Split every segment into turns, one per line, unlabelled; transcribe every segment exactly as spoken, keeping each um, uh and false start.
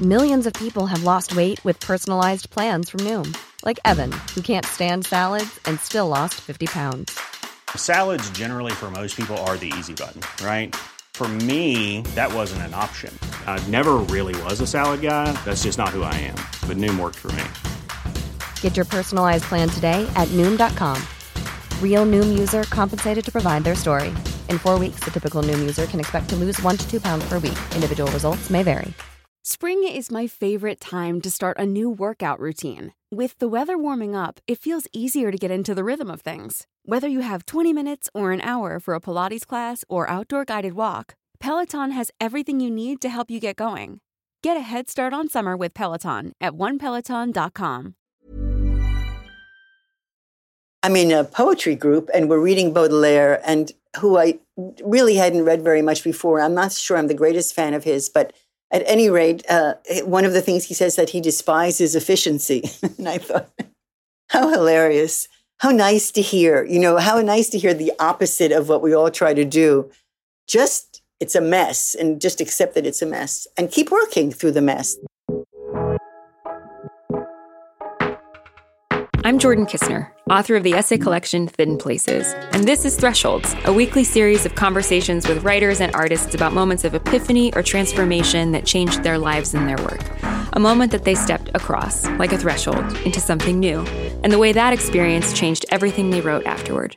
Millions of people have lost weight with personalized plans from Noom. Like Evan, who can't stand salads and still lost fifty pounds.
Salads generally for most people are the easy button, right? For me, that wasn't an option. I never really was a salad guy. That's just not who I am. But Noom worked for me.
Get your personalized plan today at Noom dot com. Real Noom user compensated to provide their story. In four weeks, the typical Noom user can expect to lose one to two pounds per week. Individual results may vary.
Spring is my favorite time to start a new workout routine. With the weather warming up, it feels easier to get into the rhythm of things. Whether you have twenty minutes or an hour for a Pilates class or outdoor guided walk, Peloton has everything you need to help you get going. Get a head start on summer with Peloton at one peloton dot com.
I'm in a poetry group, and we're reading Baudelaire, and who I really hadn't read very much before. I'm not sure I'm the greatest fan of his, but at any rate, uh, one of the things he says that he despises efficiency. And I thought, how hilarious, how nice to hear, you know, how nice to hear the opposite of what we all try to do. Just, it's a mess, and just accept that it's a mess and keep working through the mess.
I'm Jordan Kistner, author of the essay collection Thin Places, and this is Thresholds, a weekly series of conversations with writers and artists about moments of epiphany or transformation that changed their lives and their work. A moment that they stepped across, like a threshold, into something new, and the way that experience changed everything they wrote afterward.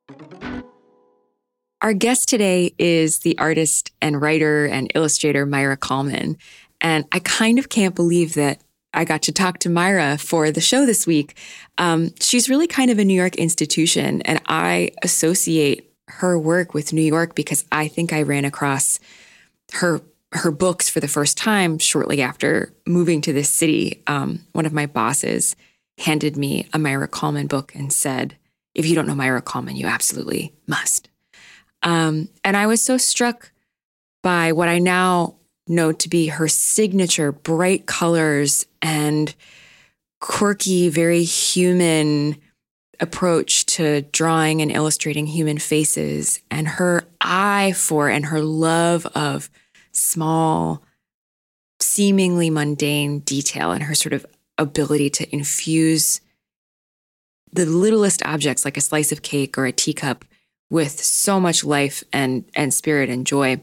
Our guest today is the artist and writer and illustrator Maira Kalman, and I kind of can't believe that I got to talk to Maira for the show this week. Um, she's really kind of a New York institution, and I associate her work with New York because I think I ran across her her books for the first time shortly after moving to this city. Um, one of my bosses handed me a Maira Kalman book and said, if you don't know Maira Kalman, you absolutely must. Um, and I was so struck by what I now know to be her signature bright colors and quirky, very human approach to drawing and illustrating human faces, and her eye for and her love of small, seemingly mundane detail, and her sort of ability to infuse the littlest objects like a slice of cake or a teacup with so much life and, and spirit and joy.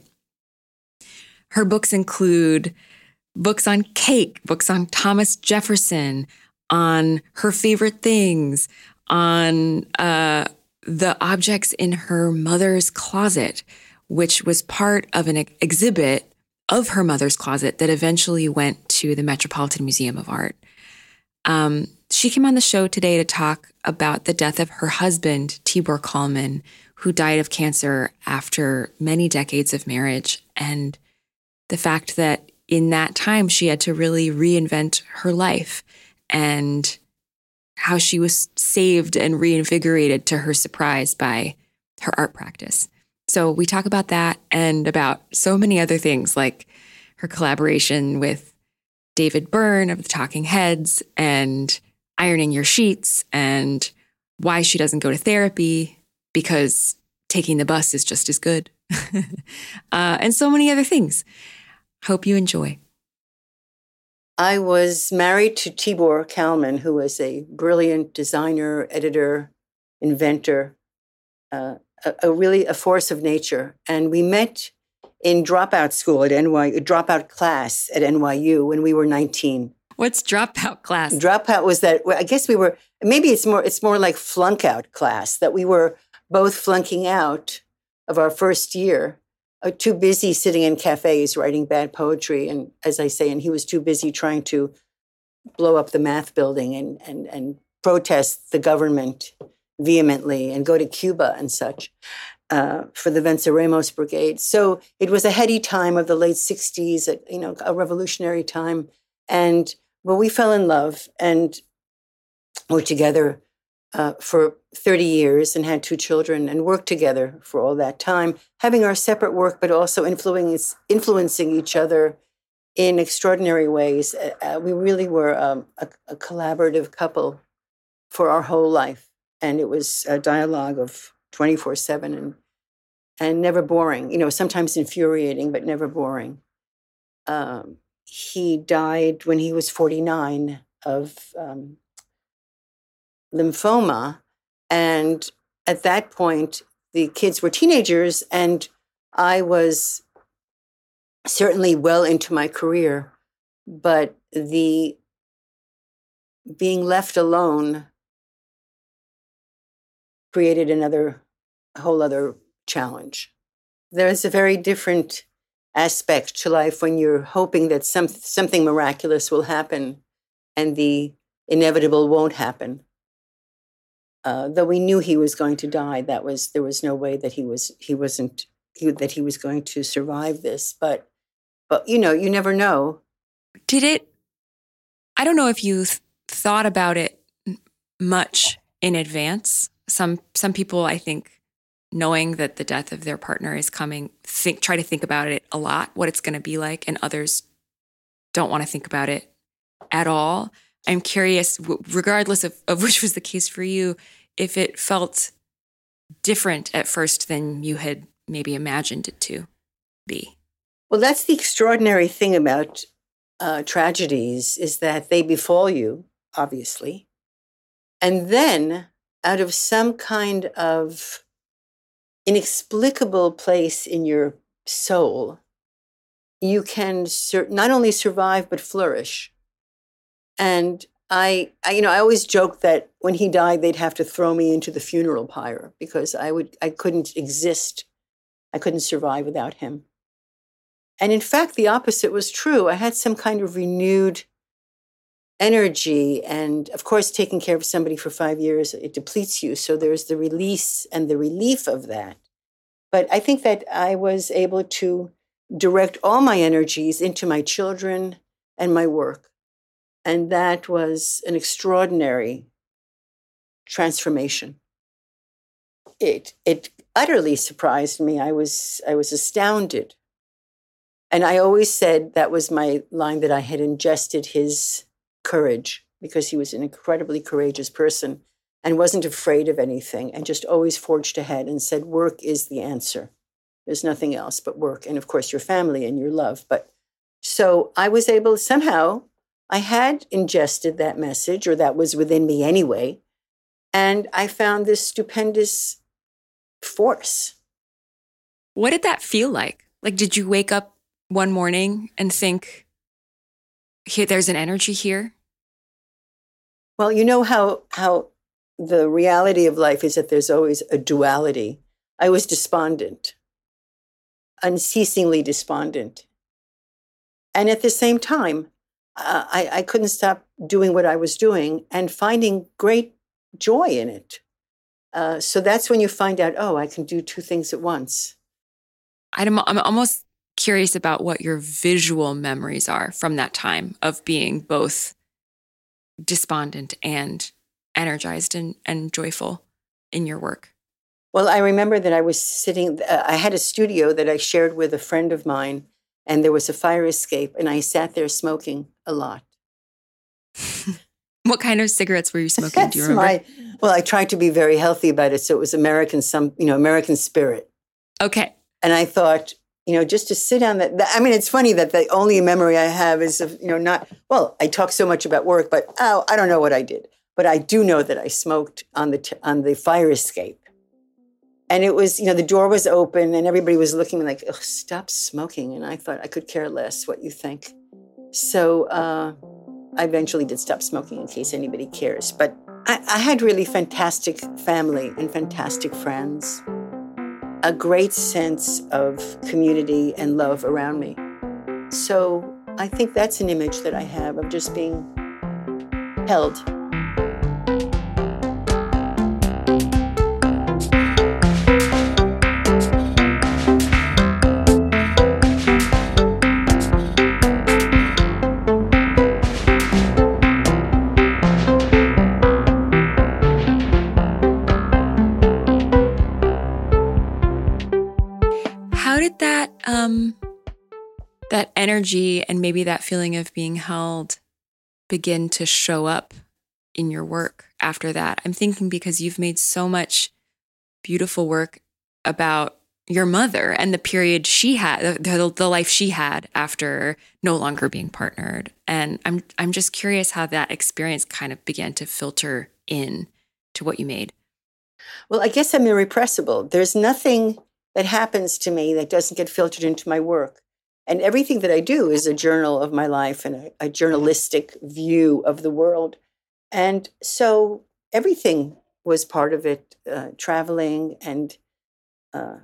Her books include books on cake, books on Thomas Jefferson, on her favorite things, on uh, the objects in her mother's closet, which was part of an exhibit of her mother's closet that eventually went to the Metropolitan Museum of Art. Um, she came on the show today to talk about the death of her husband, Tibor Kalman, who died of cancer after many decades of marriage, and the fact that in that time she had to really reinvent her life and how she was saved and reinvigorated to her surprise by her art practice. So we talk about that and about so many other things, like her collaboration with David Byrne of the Talking Heads and ironing your sheets and why she doesn't go to therapy because taking the bus is just as good. uh, and so many other things. Hope you enjoy.
I was married to Tibor Kalman, who was a brilliant designer, editor, inventor, uh, a, a really a force of nature. And we met in dropout school at N Y U, dropout class at N Y U when we were nineteen.
What's dropout class?
Dropout was that, I guess we were, maybe it's more, it's more like flunk out class, that we were both flunking out of our first year. Uh, too busy sitting in cafes writing bad poetry. And as I say, and he was too busy trying to blow up the math building and, and, and protest the government vehemently and go to Cuba and such uh, for the Venceremos Brigade. So it was a heady time of the late sixties, a, you know, a revolutionary time. And well, we fell in love and were together Uh, for thirty years and had two children and worked together for all that time, having our separate work, but also influencing, influencing each other in extraordinary ways. Uh, we really were um, a, a collaborative couple for our whole life. And it was a dialogue of twenty-four seven and and never boring, you know, sometimes infuriating, but never boring. Um, he died when he was forty-nine of um, lymphoma. And at that point, the kids were teenagers, and I was certainly well into my career. But the being left alone created another, a whole other challenge. There's a very different aspect to life when you're hoping that some, something miraculous will happen and the inevitable won't happen. Uh, though we knew he was going to die, that was there was no way that he was he wasn't he, that he was going to survive this. But but you know, you never know.
Did it? I don't know if you th- thought about it much in advance. Some some people, I think, knowing that the death of their partner is coming, think try to think about it a lot, what it's going to be like, and others don't want to think about it at all. I'm curious, regardless of, of which was the case for you, if it felt different at first than you had maybe imagined it to be.
Well, that's the extraordinary thing about uh, tragedies, is that they befall you, obviously. And then, out of some kind of inexplicable place in your soul, you can sur- not only survive, but flourish. And I, I, you know, I always joke that when he died, they'd have to throw me into the funeral pyre because I would, I couldn't exist. I couldn't survive without him. And in fact, the opposite was true. I had some kind of renewed energy. And of course, taking care of somebody for five years, it depletes you. So there's the release and the relief of that. But I think that I was able to direct all my energies into my children and my work. And that was an extraordinary transformation. It it utterly surprised me. I was I was astounded. And I always said that was my line, that I had ingested his courage, because he was an incredibly courageous person and wasn't afraid of anything and just always forged ahead and said, work is the answer. There's nothing else but work. And of course, your family and your love. But so I was able somehow, I had ingested that message, or that was within me anyway. And I found this stupendous force.
What did that feel like? Like, did you wake up one morning and think, here, there's an energy here?
Well, you know how how the reality of life is that there's always a duality. I was despondent, unceasingly despondent. And at the same time, uh, I, I couldn't stop doing what I was doing and finding great joy in it. Uh, so that's when you find out, oh, I can do two things at once.
I'm, I'm almost curious about what your visual memories are from that time of being both despondent and energized and, and joyful in your work.
Well, I remember that I was sitting, uh, I had a studio that I shared with a friend of mine, and there was a fire escape, and I sat there smoking a lot.
What kind of cigarettes were you smoking? Do you remember?
My, well, I tried to be very healthy about it, so it was American, some you know, American Spirit.
Okay.
And I thought, you know, just to sit on that. I mean, it's funny that the only memory I have is of, you know, not, well, I talk so much about work, but oh, I don't know what I did. But I do know that I smoked on the t- on the fire escape. And it was, you know, the door was open and everybody was looking like, oh, stop smoking. And I thought, I could care less what you think. So uh, I eventually did stop smoking in case anybody cares. But I, I had really fantastic family and fantastic friends. A great sense of community and love around me. So I think that's an image that I have of just being held.
How did that um, that energy and maybe that feeling of being held begin to show up in your work after that? I'm thinking because you've made so much beautiful work about your mother and the period she had, the, the life she had after no longer being partnered. And I'm I'm just curious how that experience kind of began to filter in to what you made.
Well, I guess I'm irrepressible. There's nothing that happens to me that doesn't get filtered into my work. And everything that I do is a journal of my life and a, a journalistic view of the world. And so everything was part of it, uh, traveling and uh,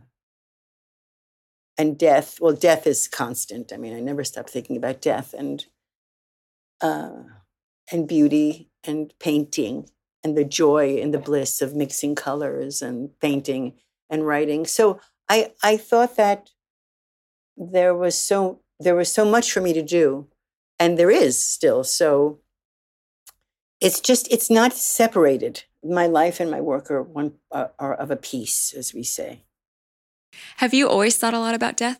and death. Well, death is constant. I mean, I never stop thinking about death and uh, and beauty and painting and the joy and the bliss of mixing colors and painting and writing. So I I thought that there was so there was so much for me to do, and there is still. So it's just it's not separated. My life and my work are one are, are of a piece, as we say.
Have you always thought a lot about death?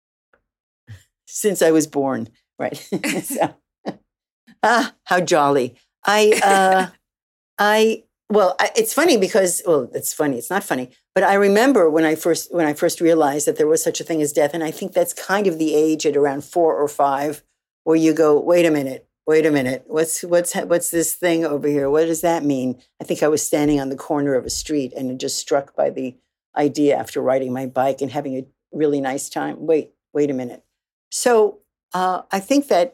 Since I was born, right? So, ah, how jolly! I, uh, I, well, I, it's funny because, well, it's funny. It's not funny, but I remember when I first when I first realized that there was such a thing as death, and I think that's kind of the age at around four or five where you go, wait a minute, wait a minute, what's what's what's this thing over here? What does that mean? I think I was standing on the corner of a street and just struck by the idea after riding my bike and having a really nice time. Wait, wait a minute. So uh, I think that,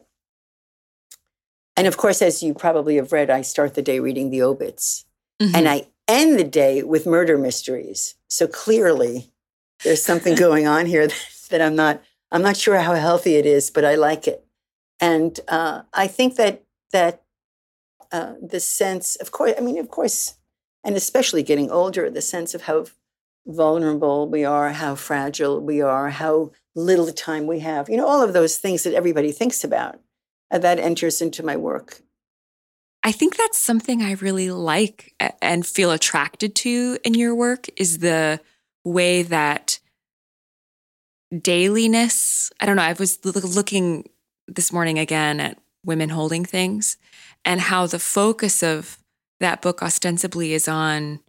and of course, as you probably have read, I start the day reading the obits, mm-hmm. and I end the day with murder mysteries. So clearly, there's something going on here that, that I'm not. I'm not sure how healthy it is, but I like it, and uh, I think that that uh, the sense, of course, I mean, of course, and especially getting older, the sense of how vulnerable we are, how fragile we are, how little time we have. You know, all of those things that everybody thinks about. And that enters into my work.
I think that's something I really like and feel attracted to in your work is the way that dailiness, I don't know, I was looking this morning again at Women Holding Things and how the focus of that book ostensibly is on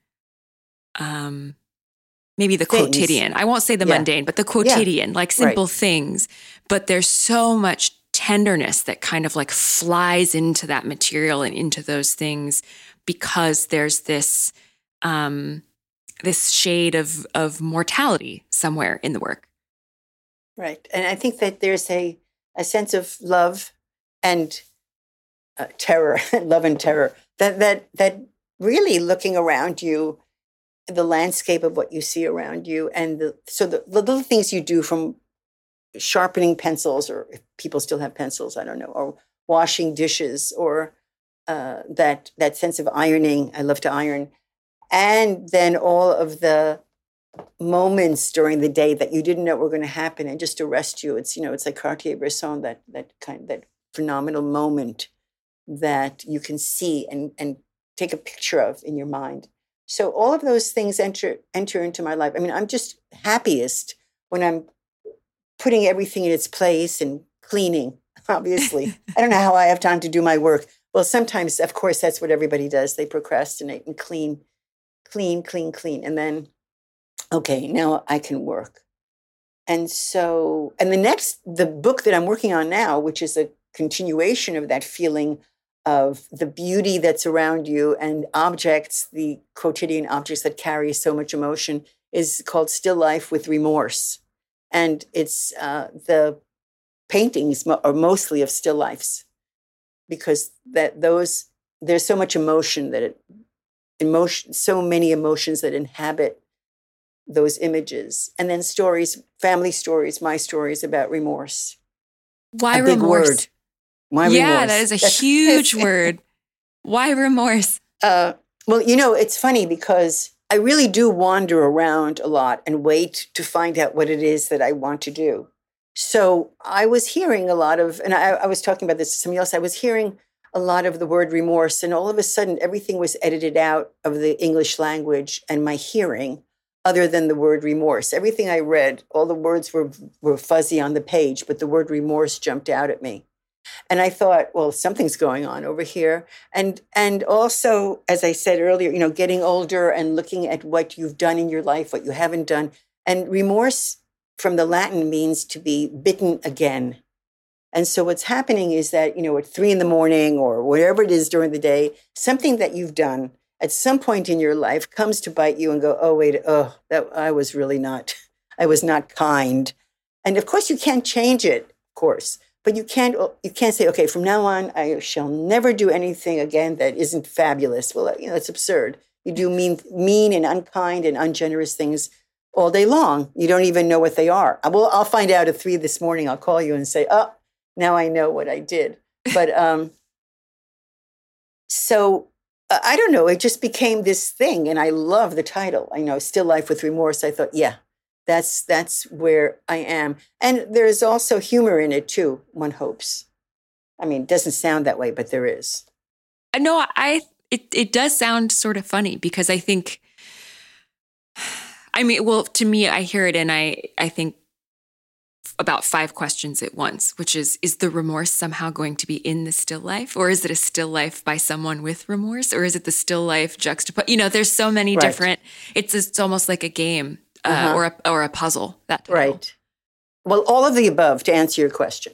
um, maybe the things. Quotidian. I won't say the yeah. mundane, but the quotidian, yeah. like simple right. things. But there's so much tenderness that kind of like flies into that material and into those things because there's this um, this shade of of mortality somewhere in the work.
Right. And I think that there's a, a sense of love and uh, terror, love and terror, that that that really looking around you, the landscape of what you see around you, and the, so the, the little things you do from sharpening pencils, or if people still have pencils, I don't know, or washing dishes, or uh, that that sense of ironing. I love to iron. And then all of the moments during the day that you didn't know were going to happen and just arrest you. It's, you know, it's like Cartier-Bresson, that that kind that phenomenal moment that you can see and, and take a picture of in your mind. So all of those things enter enter into my life. I mean, I'm just happiest when I'm putting everything in its place and cleaning, obviously. I don't know how I have time to do my work. Well, sometimes, of course, that's what everybody does. They procrastinate and clean, clean, clean, clean. And then, okay, now I can work. And so, and the next, the book that I'm working on now, which is a continuation of that feeling of the beauty that's around you and objects, the quotidian objects that carry so much emotion, is called Still Life with Remorse. And it's uh, the paintings mo- are mostly of still lifes, because that those there's so much emotion that it emotion so many emotions that inhabit those images, and then stories, family stories, my stories about remorse.
Why
a
remorse?
Big word. Why
yeah,
remorse?
that is a huge word. Why remorse?
Uh, well, you know, it's funny because I really do wander around a lot and wait to find out what it is that I want to do. So I was hearing a lot of, and I, I was talking about this to somebody else, I was hearing a lot of the word remorse, and all of a sudden everything was edited out of the English language and my hearing, other than the word remorse. Everything I read, all the words were, were fuzzy on the page, but the word remorse jumped out at me. And I thought, well, something's going on over here. And and also, as I said earlier, you know, getting older and looking at what you've done in your life, what you haven't done, And remorse from the Latin means to be bitten again. And so what's happening is that, you know, at three in the morning or whatever it is during the day, something that you've done at some point in your life comes to bite you and go, oh, wait, oh, that I was really not, I was not kind. And of course, you can't change it, of course, but you can't, you can't say, okay, from now on, I shall never do anything again that isn't fabulous. Well, you know, it's absurd. You do mean, mean and unkind and ungenerous things all day long. You don't even know what they are. Well, I'll find out at three this morning. I'll call you and say, oh, now I know what I did. But um, so uh, I don't know. It just became this thing. And I love the title. I know, Still Life with Remorse. I thought, yeah, that's that's where I am. And there's also humor in it, too, one hopes. I mean, it doesn't sound that way, but there is.
No, I it, it does sound sort of funny because I think, I mean, well, to me, I hear it and I, I think about five questions at once, which is, is the remorse somehow going to be in the still life? Or is it a still life by someone with remorse? Or is it the still life juxtaposed? You know, there's so many
Right.
different, it's it's almost like a game uh,
Uh-huh.
or, a, or a puzzle. That title.
Right. Well, all of the above to answer your question.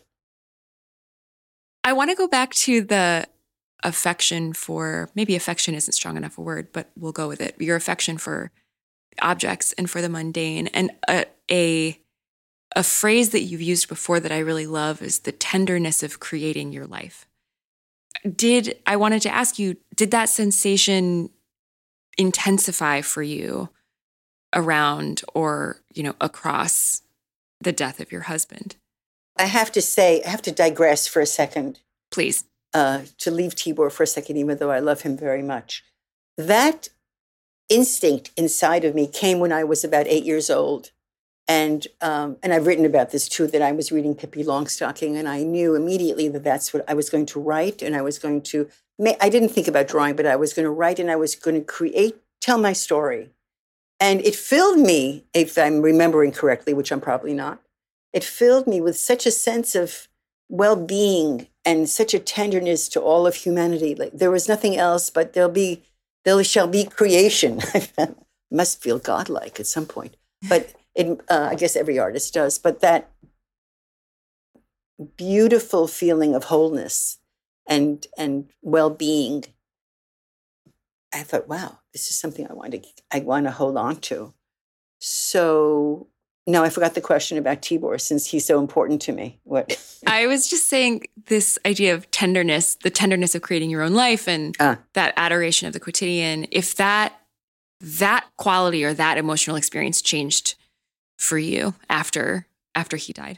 I want to go back to the affection for, maybe affection isn't strong enough a word, but we'll go with it. Your affection for objects and for the mundane. And a, a a phrase that you've used before that I really love is the tenderness of creating your life. Did, I wanted to ask you, did that sensation intensify for you around or, you know, across the death of your husband?
I have to say, I have to digress for a second.
Please.
Uh, to leave Tibor for a second, even though I love him very much. That instinct inside of me came when I was about eight years old. And um, and I've written about this too, that I was reading Pippi Longstocking and I knew immediately that that's what I was going to write. And I was going to, I didn't think about drawing, but I was going to write and I was going to create, tell my story. And it filled me, if I'm remembering correctly, which I'm probably not, it filled me with such a sense of well-being and such a tenderness to all of humanity. Like there was nothing else, but there'll be, there shall be creation. Must feel godlike at some point. But it, uh, I guess every artist does. But that beautiful feeling of wholeness and and well-being, I thought, wow, this is something I want to I want to hold on to. So no, I forgot the question about Tibor since he's so important to me. What?
I was just saying this idea of tenderness, the tenderness of creating your own life and
Ah.
that adoration of the quotidian, if that that quality or that emotional experience changed for you after after he died.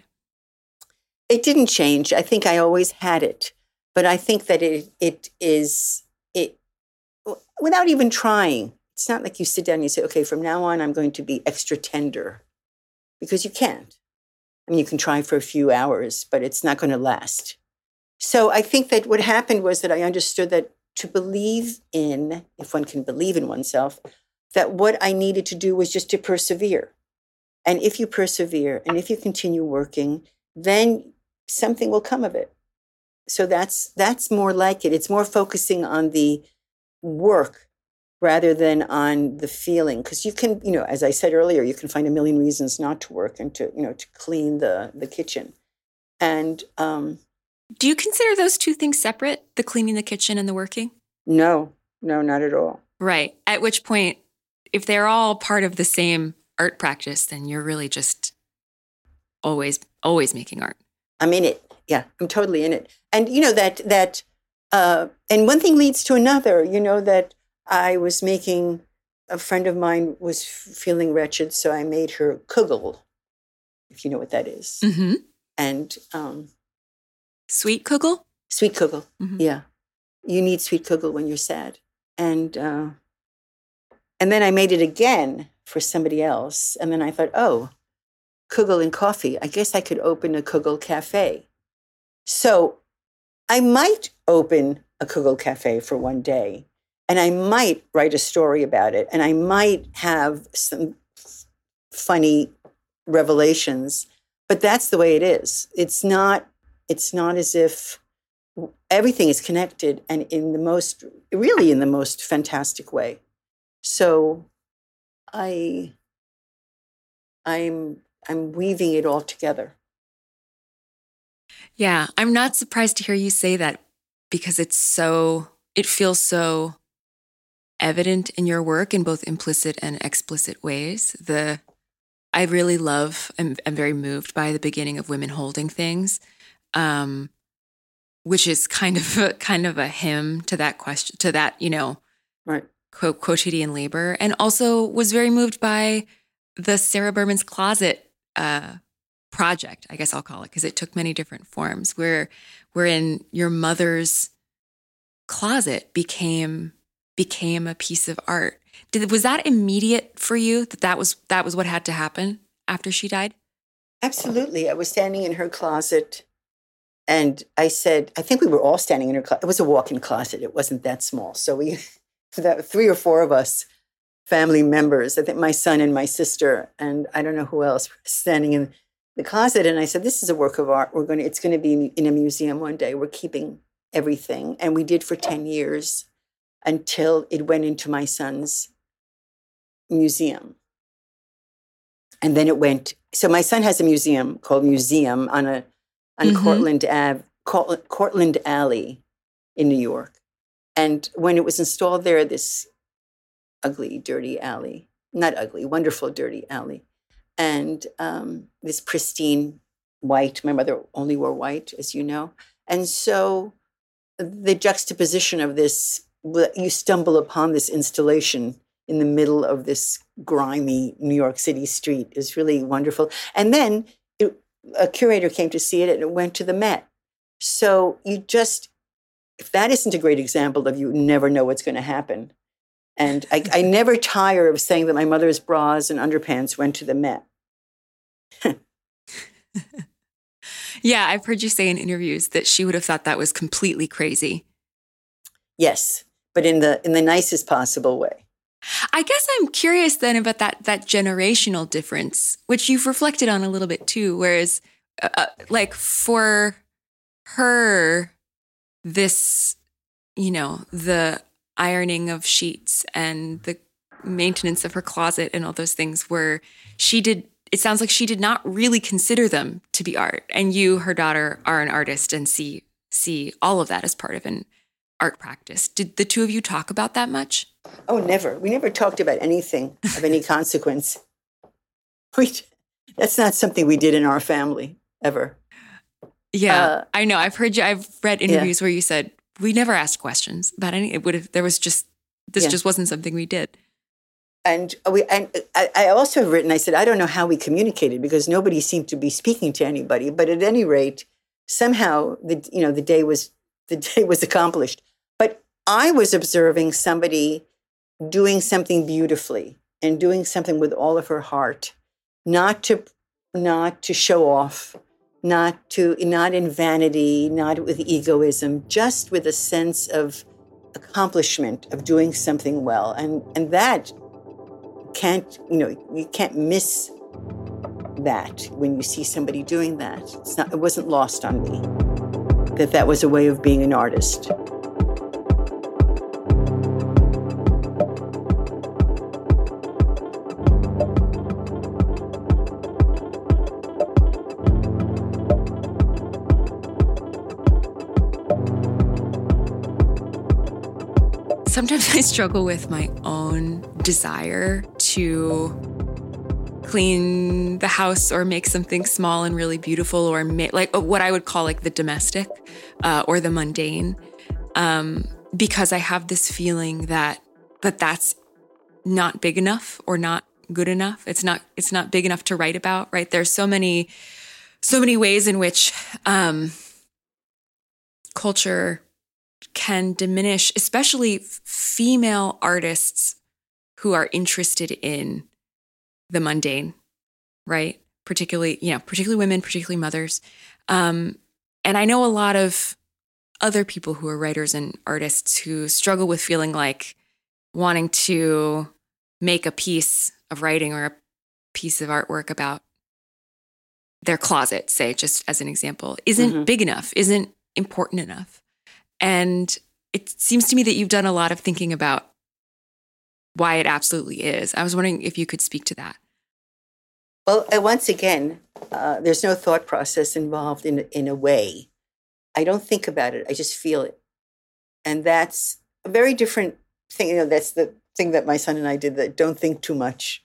It didn't change. I think I always had it, but I think that it it is it without even trying. It's not like you sit down and you say, okay, from now on, I'm going to be extra tender, because you can't. I mean, you can try for a few hours, but it's not going to last. So I think that what happened was that I understood that to believe in, if one can believe in oneself, that what I needed to do was just to persevere. And if you persevere and if you continue working, then something will come of it. So that's that's more like it. It's more focusing on the work rather than on the feeling. Because you can, you know, as I said earlier, you can find a million reasons not to work and to, you know, to clean the, the kitchen. And um,
Do you consider those two things separate, the cleaning the kitchen and the working?
no, no, not at all.
Right. At which point, if they're all part of the same art practice, then you're really just always, always making art.
I'm in it. Yeah, I'm totally in it. And you know that that uh, and one thing leads to another. You know that I was making, a friend of mine was f- feeling wretched, so I made her kugel, if you know what that is.
Mm-hmm.
And um,
Sweet kugel?
sweet kugel,
Mhm.
yeah. You need sweet kugel when you're sad. And uh, and then I made it again for somebody else. And then I thought, oh, kugel and coffee. I guess I could open a kugel cafe. So I might open a kugel cafe for one day, and I might write a story about it, and I might have some funny revelations. But that's the way it is. It's not. It's not as if everything is connected, and in the most, really in the most fantastic way. So, I. I'm I'm weaving it all together.
Yeah, I'm not surprised to hear you say that because it's so, it feels so evident in your work in both implicit and explicit ways. The, I really love, I'm, I'm very moved by the beginning of Women Holding Things, um, which is kind of a, kind of a hymn to that question, to that, you know,
right.
quo- quotidian labor, and also was very moved by the Sarah Berman's Closet uh, project, I guess I'll call it, because it took many different forms, where wherein your mother's closet became became a piece of art. Did was that immediate for you, that that was that was what had to happen after she died?
Absolutely. I was standing in her closet, and I said, I think we were all standing in her closet. It was a walk-in closet. It wasn't that small. So we, that three or four of us, family members, I think my son and my sister, and I don't know who else, were standing in the closet. And I said, this is a work of art. We're going to, it's going to be in a museum one day. We're keeping everything. And we did for ten years until it went into my son's museum. And then it went, so my son has a museum called Museum on a, on mm-hmm. Cortlandt Ave, Cortlandt, Cortlandt Alley in New York. And when it was installed there, this ugly, dirty alley, not ugly, wonderful, dirty alley, and um, this pristine white, my mother only wore white, as you know. And so the juxtaposition of this, you stumble upon this installation in the middle of this grimy New York City street, is really wonderful. And then it, a curator came to see it, and it went to the Met. So you just, if that isn't a great example of you never know what's going to happen. And I, I never tire of saying that my mother's bras and underpants went to the Met.
Yeah, I've heard you say in interviews that she would have thought that was completely crazy.
Yes, but in the in the nicest possible way.
I guess I'm curious then about that that generational difference, which you've reflected on a little bit too. Whereas, uh, like for her, this, you know, the ironing of sheets and the maintenance of her closet and all those things, where she did, it sounds like she did not really consider them to be art. And you, her daughter, are an artist and see see all of that as part of an art practice. Did the two of you talk about that much?
Oh, never. We never talked about anything of any consequence. We, that's not something we did in our family, ever.
Yeah,
uh,
I know. I've heard you, I've read interviews yeah. where you said, we never asked questions about any, it would have, there was just, this yeah. just wasn't something we did.
And we, and I, I also have written, I said, I don't know how we communicated because nobody seemed to be speaking to anybody. But at any rate, somehow the, you know, the day was, the day was accomplished. But I was observing somebody doing something beautifully and doing something with all of her heart, not to, not to show off, not to, not in vanity, not with egoism, just with a sense of accomplishment of doing something well. And, and that can't, you know, you can't miss that when you see somebody doing that. It's not, it wasn't lost on me that that was a way of being an artist.
Sometimes I struggle with my own desire to clean the house or make something small and really beautiful, or make, like what I would call like the domestic uh, or the mundane, um, because I have this feeling that that that's not big enough or not good enough. It's not it's not big enough to write about. Right? There's so many so many ways in which um, culture can diminish, especially female artists who are interested in the mundane, right? Particularly, you know, particularly women, particularly mothers. Um, and I know a lot of other people who are writers and artists who struggle with feeling like wanting to make a piece of writing or a piece of artwork about their closet, say, just as an example, isn't mm-hmm. big enough, isn't important enough. And it seems to me that you've done a lot of thinking about why it absolutely is. I was wondering if you could speak to that.
Well, uh, once again, uh, there's no thought process involved in in a way. I don't think about it. I just feel it. And that's a very different thing. You know, that's the thing that my son and I did, that don't think too much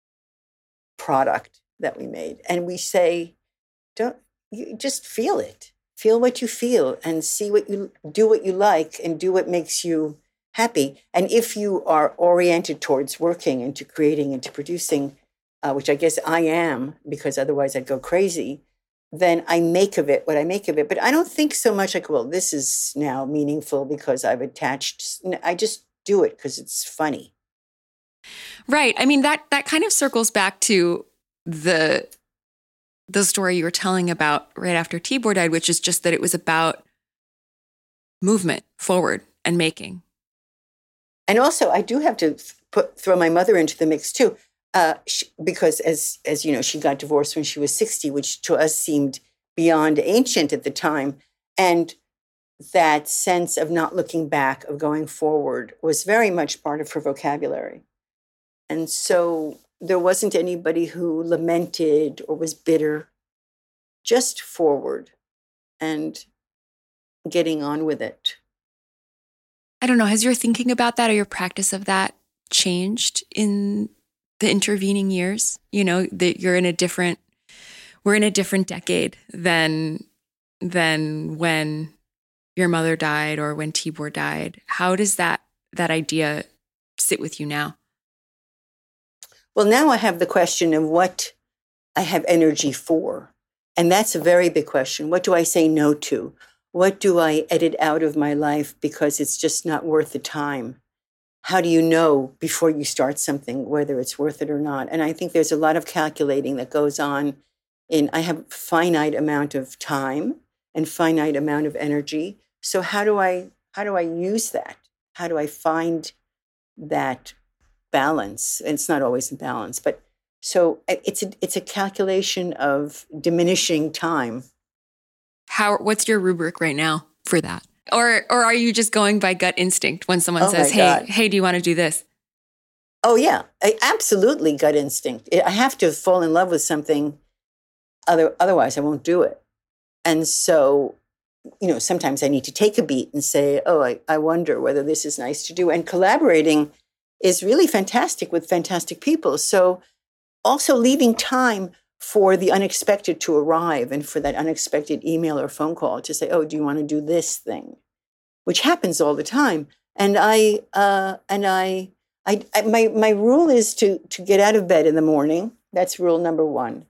product that we made. And we say, don't, you just feel it. Feel what you feel and see what you, do what you like and do what makes you happy. And if you are oriented towards working and to creating and to producing, uh, which I guess I am, because otherwise I'd go crazy, then I make of it what I make of it. But I don't think so much like, well, this is now meaningful because I've attached. I just do it because it's funny.
Right. I mean, that that kind of circles back to the the story you were telling about right after Tibor died, which is just that it was about movement forward and making.
And also, I do have to put throw my mother into the mix too. Uh, she, because as as you know, she got divorced when she was sixty, which to us seemed beyond ancient at the time. And that sense of not looking back, of going forward, was very much part of her vocabulary. And so there wasn't anybody who lamented or was bitter, just forward and getting on with it.
I don't know, has your thinking about that or your practice of that changed in the intervening years? You know, that you're in a different, we're in a different decade than, than when your mother died or when Tibor died. How does that, that idea sit with you now?
Well, now I have the question of what I have energy for. And that's a very big question. What do I say no to? What do I edit out of my life because it's just not worth the time? How do you know before you start something whether it's worth it or not? And I think there's a lot of calculating that goes on in, I have finite amount of time and finite amount of energy. So how do I, how do I use that? How do I find that balance? And it's not always in balance, but so it's a, it's a calculation of diminishing time.
How, what's your rubric right now for that? Or or are you just going by gut instinct when someone
oh
says, hey,
God.
hey, do you want to do this?
Oh, yeah, I, absolutely gut instinct. I have to fall in love with something. Other, otherwise, I won't do it. And so, you know, sometimes I need to take a beat and say, oh, I, I wonder whether this is nice to do. And collaborating is really fantastic with fantastic people. So also leaving time for the unexpected to arrive and for that unexpected email or phone call to say, oh, do you want to do this thing? Which happens all the time. And I, uh, and I, I, I my, my rule is to, to get out of bed in the morning. That's rule number one.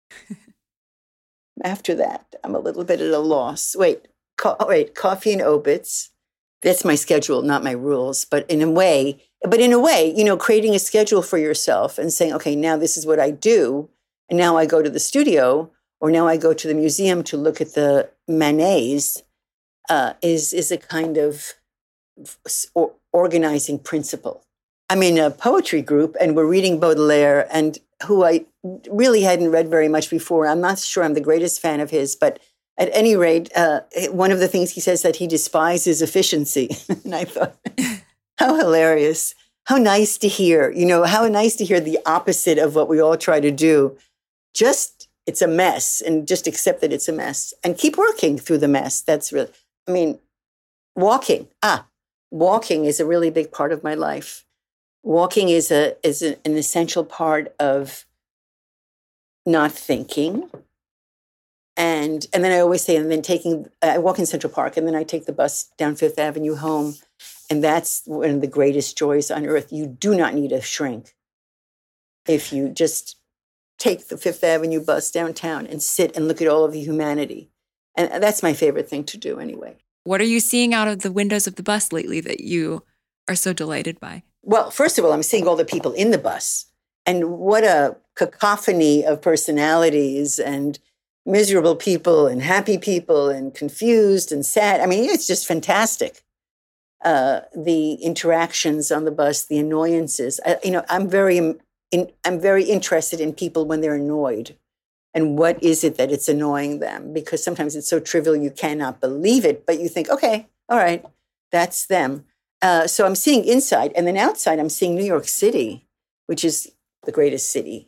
After that, I'm a little bit at a loss. Wait, co- wait, coffee and obits. That's my schedule, not my rules. But in a way, but in a way, you know, creating a schedule for yourself and saying, okay, now this is what I do. And now I go to the studio, or now I go to the museum to look at the Manets, uh, is, is a kind of or organizing principle. I'm in a poetry group, and we're reading Baudelaire, and who I really hadn't read very much before. I'm not sure I'm the greatest fan of his, but at any rate, uh, one of the things he says that he despises efficiency. And I thought, how hilarious. How nice to hear, you know, how nice to hear the opposite of what we all try to do. Just, it's a mess, and just accept that it's a mess and keep working through the mess. That's really, I mean, walking. Ah, walking is a really big part of my life. Walking is a is a, an essential part of not thinking. And and then I always say, and then taking, I walk in Central Park, and then I take the bus down Fifth Avenue home. And that's one of the greatest joys on earth. You do not need a shrink if you just take the Fifth Avenue bus downtown and sit and look at all of the humanity. And that's my favorite thing to do anyway.
What are you seeing out of the windows of the bus lately that you are so delighted by?
Well, first of all, I'm seeing all the people in the bus. And what a cacophony of personalities and miserable people and happy people and confused and sad. I mean, it's just fantastic. Uh, the interactions on the bus, the annoyances. I, you know, I'm very, in, I'm very interested in people when they're annoyed, and what is it that it's annoying them? Because sometimes it's so trivial you cannot believe it, but you think, okay, all right, that's them. Uh, so I'm seeing inside, and then outside, I'm seeing New York City, which is the greatest city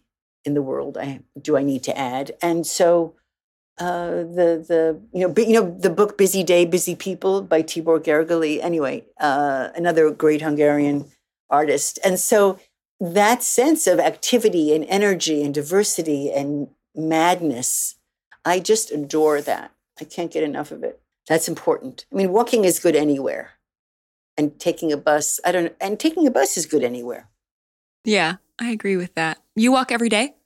in the world I, do I need to add? And so uh, the the you know you know the book Busy Day, Busy People by Tibor Gergely. Anyway, uh, another great Hungarian artist. And so that sense of activity and energy and diversity and madness, I just adore that. I can't get enough of it. That's important. I mean, walking is good anywhere. And taking a bus, I don't know, and taking a bus is good anywhere.
Yeah, I agree with that. You walk every day?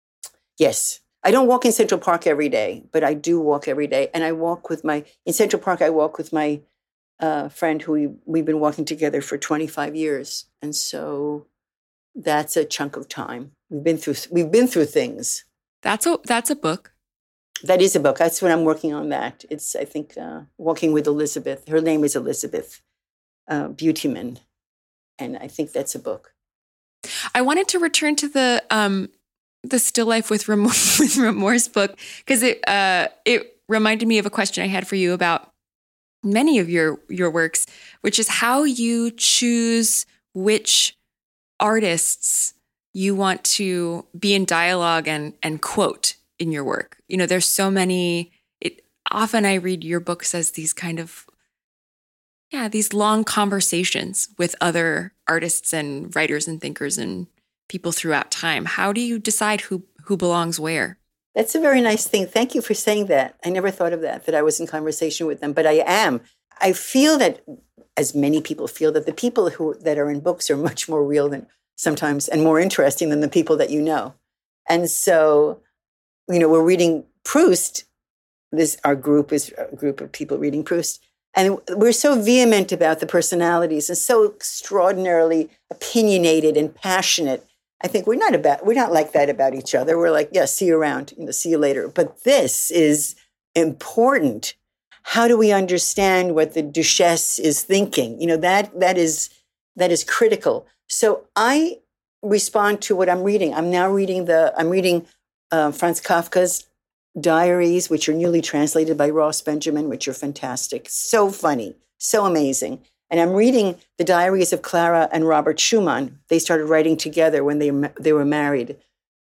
Yes. I don't walk in Central Park every day, but I do walk every day. And I walk with my, in Central Park, I walk with my uh, friend who we, we've been walking together for twenty-five years. And so that's a chunk of time. We've been through, we've been through things.
That's a, that's a book.
That is a book. That's what I'm working on that. It's, I think, uh, Walking with Elizabeth. Her name is Elizabeth uh, Beautyman. And I think that's a book.
I wanted to return to the um, the Still Life with Remorse, with Remorse book because it uh, it reminded me of a question I had for you about many of your your works, which is how you choose which artists you want to be in dialogue and and quote in your work. You know, there's so many. It often I read your books as these kind of yeah these long conversations with other artists and writers and thinkers and people throughout time. How do you decide who who belongs where?
That's a very nice thing. Thank you for saying that. I never thought of that, that I was in conversation with them, but I am. I feel that, as many people feel, that the people who that are in books are much more real than sometimes and more interesting than the people that you know. And so, you know, we're reading Proust. This our group is a group of people reading Proust. And we're so vehement about the personalities and so extraordinarily opinionated and passionate. I think we're not about we're not like that about each other. We're like, yeah, see you around, you know, see you later. But this is important. How do we understand what the Duchesse is thinking? You know, that that is that is critical. So I respond to what I'm reading. I'm now reading the I'm reading uh, Franz Kafka's Diaries, which are newly translated by Ross Benjamin, which are fantastic. So funny, so amazing. And I'm reading the Diaries of Clara and Robert Schumann. They started writing together when they, they were married.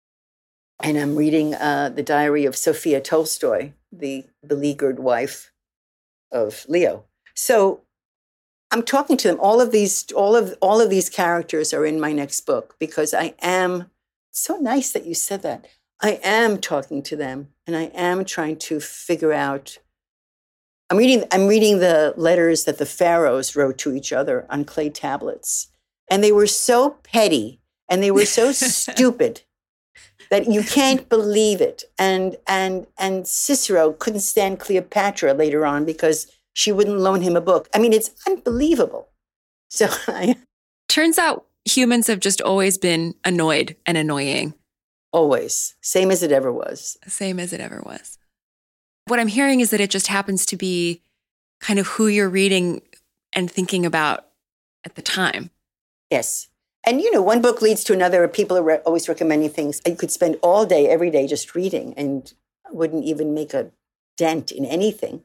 And I'm reading uh, the Diary of Sophia Tolstoy, the beleaguered wife of Leo. So I'm talking to them. All of these, all of all of these characters are in my next book because I am. So nice that you said that. I am talking to them, and I am trying to figure out. I'm reading. I'm reading the letters that the pharaohs wrote to each other on clay tablets, and they were so petty and they were so stupid that you can't believe it. And and and Cicero couldn't stand Cleopatra later on because she wouldn't loan him a book. I mean, it's unbelievable. So I,
turns out humans have just always been annoyed and annoying.
Always. Same as it ever was.
Same as it ever was. What I'm hearing is that it just happens to be kind of who you're reading and thinking about at the time.
Yes. And, you know, one book leads to another. People are re- always recommending things. You could spend all day, every day just reading and wouldn't even make a dent in anything.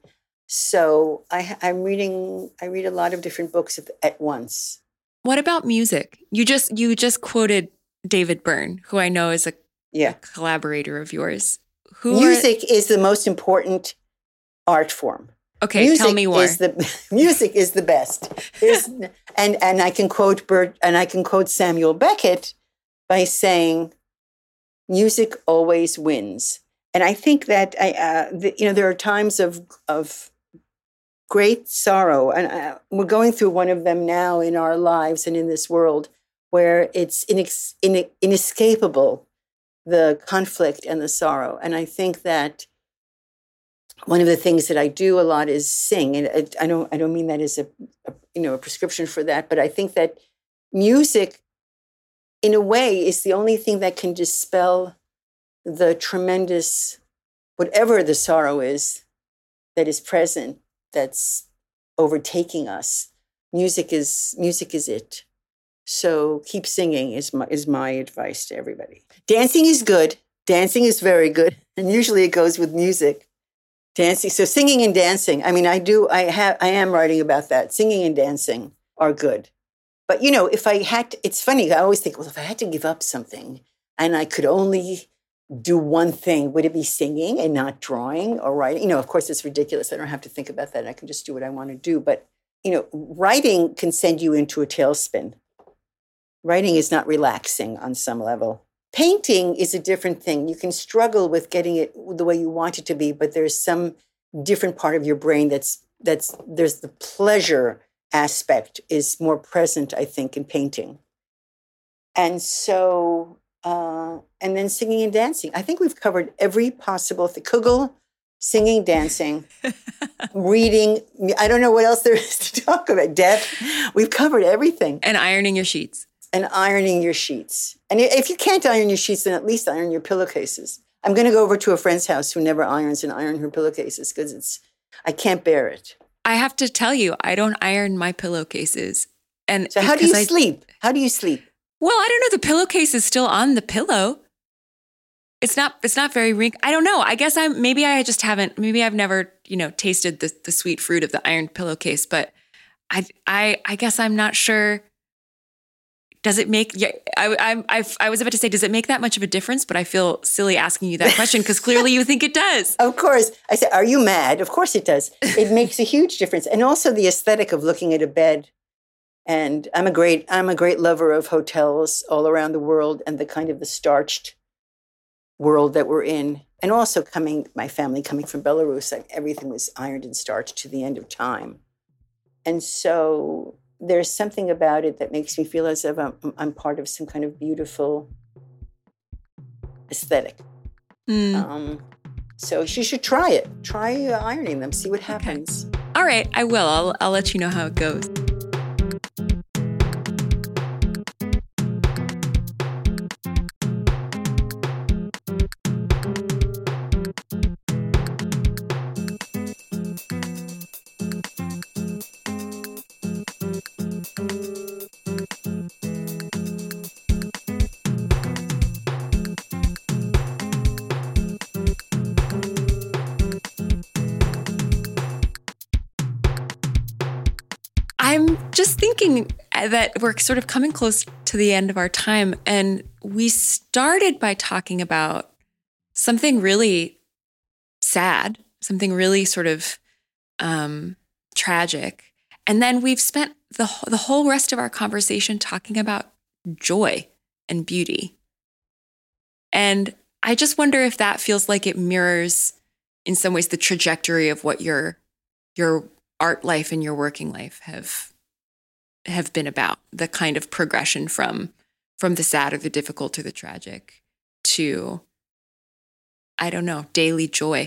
So I, I'm reading, I read a lot of different books at, at once.
What about music? You just you just quoted David Byrne, who I know is a
Yeah.
a collaborator of yours. Who
music
are...
is the most important art form.
Okay,
music
tell me more.
Is the, music is the best. There's, and and I can quote Bert and I can quote Samuel Beckett by saying, "Music always wins." And I think that I, uh, the, you know, there are times of of great sorrow, and uh, we're going through one of them now in our lives and in this world, where it's inex- in, inescapable. The conflict and the sorrow. And I think that one of the things that I do a lot is sing. And I don't I don't mean that as a, a you know a prescription for that, but I think that music in a way is the only thing that can dispel the tremendous whatever the sorrow is that is present, that's overtaking us. Music is music is it. So keep singing is my, is my advice to everybody. Dancing is good. Dancing is very good. And usually it goes with music. Dancing. So singing and dancing. I mean, I do, I have, I am writing about that. Singing and dancing are good. But, you know, if I had to, it's funny. I always think, well, if I had to give up something, and I could only do one thing, would it be singing and not drawing or writing? You know, of course, it's ridiculous. I don't have to think about that. I can just do what I want to do. But, you know, writing can send you into a tailspin. Writing is not relaxing on some level. Painting is a different thing. You can struggle with getting it the way you want it to be, but there's some different part of your brain that's, that's there's the pleasure aspect is more present, I think, in painting. And so... Uh, and then singing and dancing. I think we've covered every possible thing. Kugel, singing, dancing, reading. I don't know what else there is to talk about. Death. We've covered everything.
And ironing your sheets.
And ironing your sheets. And if you can't iron your sheets, then at least iron your pillowcases. I'm going to go over to a friend's house who never irons and iron her pillowcases because it's, I can't bear it.
I have to tell you, I don't iron my pillowcases. And
so how do you
I,
sleep? How do you sleep?
Well, I don't know. The pillowcase is still on the pillow. It's not. It's not very wrinkled. I don't know. I guess I'm. Maybe I just haven't. Maybe I've never, you know, tasted the the sweet fruit of the ironed pillowcase. But I, I, I guess I'm not sure. Does it make? Yeah, I, I, I, I was about to say, does it make that much of a difference? But I feel silly asking you that question because clearly you think it does.
Of course, I said, are you mad? Of course it does. It makes a huge difference, and also the aesthetic of looking at a bed. And I'm a great, I'm a great lover of hotels all around the world and the kind of the starched world that we're in. And also coming, my family coming from Belarus, like everything was ironed and starched to the end of time. And so there's something about it that makes me feel as if I'm, I'm part of some kind of beautiful aesthetic. Mm. Um, so you should try it. Try uh, ironing them, see what happens.
Okay. All right, I will. I'll, I'll let you know how it goes. I'm just thinking that we're sort of coming close to the end of our time. And we started by talking about something really sad, something really sort of um, tragic. And then we've spent the, the whole rest of our conversation talking about joy and beauty. And I just wonder if that feels like it mirrors in some ways the trajectory of what your your art life and your working life have have been about, the kind of progression from from the sad or the difficult or the tragic to, I don't know, daily joy.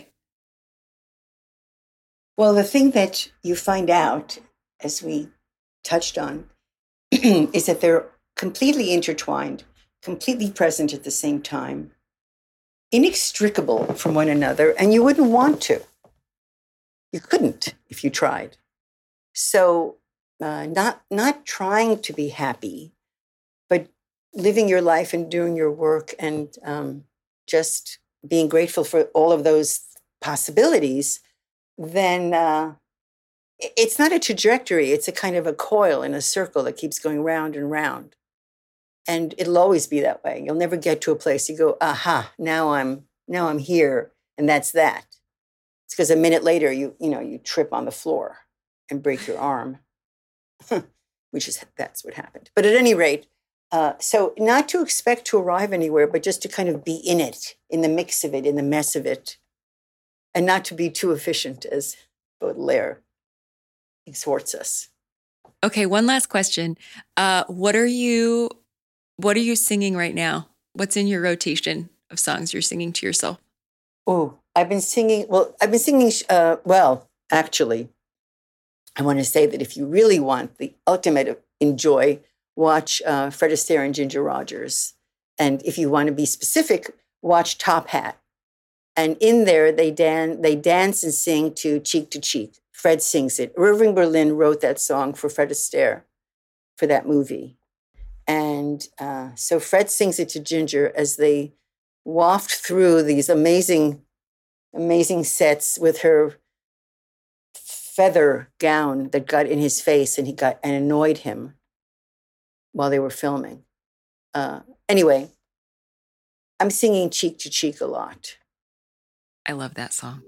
Well, the thing that you find out, as we touched on, is that they're completely intertwined, completely present at the same time, inextricable from one another, and you wouldn't want to. You couldn't if you tried. So uh, not not trying to be happy, but living your life and doing your work and um, just being grateful for all of those possibilities, then uh, it's not a trajectory. It's a kind of a coil in a circle that keeps going round and round. And it'll always be that way. You'll never get to a place you go, aha, now I'm now I'm here, and that's that. It's because a minute later, you you know, you trip on the floor and break your arm, which is, that's what happened. But at any rate, uh, so not to expect to arrive anywhere, but just to kind of be in it, in the mix of it, in the mess of it, and not to be too efficient, as Baudelaire exhorts us.
Okay, one last question. Uh, what are you, what are you singing right now? What's in your rotation of songs you're singing to yourself?
Oh, I've been singing, well, I've been singing, uh, well, actually, I want to say that if you really want the ultimate enjoy, watch uh, Fred Astaire and Ginger Rogers. And if you want to be specific, watch Top Hat. And in there, they, dan- they dance and sing to Cheek to Cheek. Fred sings it. Irving Berlin wrote that song for Fred Astaire for that movie. And uh, so Fred sings it to Ginger as they waft through these amazing, amazing sets with her feather gown that got in his face and he got and annoyed him while they were filming. Uh, anyway, I'm singing Cheek to Cheek a lot.
I love that song.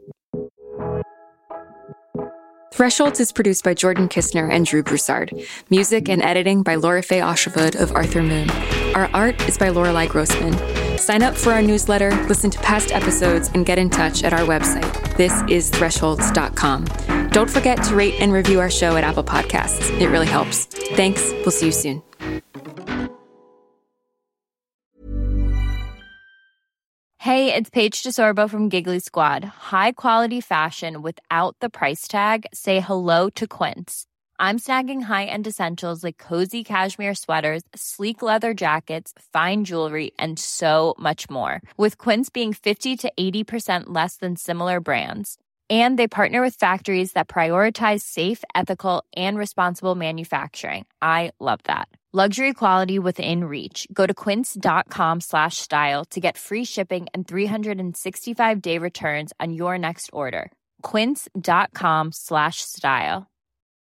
Thresholds is produced by Jordan Kistner and Drew Broussard. Music and editing by Laura Faye Osherwood of Arthur Moon. Our art is by Lorelei Grossman. Sign up for our newsletter, listen to past episodes, and get in touch at our website, this is thresholds dot com. Don't forget to rate and review our show at Apple Podcasts. It really helps. Thanks. We'll see you soon.
Hey, it's Paige DeSorbo from Giggly Squad. High quality fashion without the price tag. Say hello to Quince. I'm snagging high-end essentials like cozy cashmere sweaters, sleek leather jackets, fine jewelry, and so much more. With Quince being fifty to eighty percent less than similar brands. And they partner with factories that prioritize safe, ethical, and responsible manufacturing. I love that. Luxury quality within reach. Go to quince.com slash style to get free shipping and three sixty-five day returns on your next order. Quince.com slash style.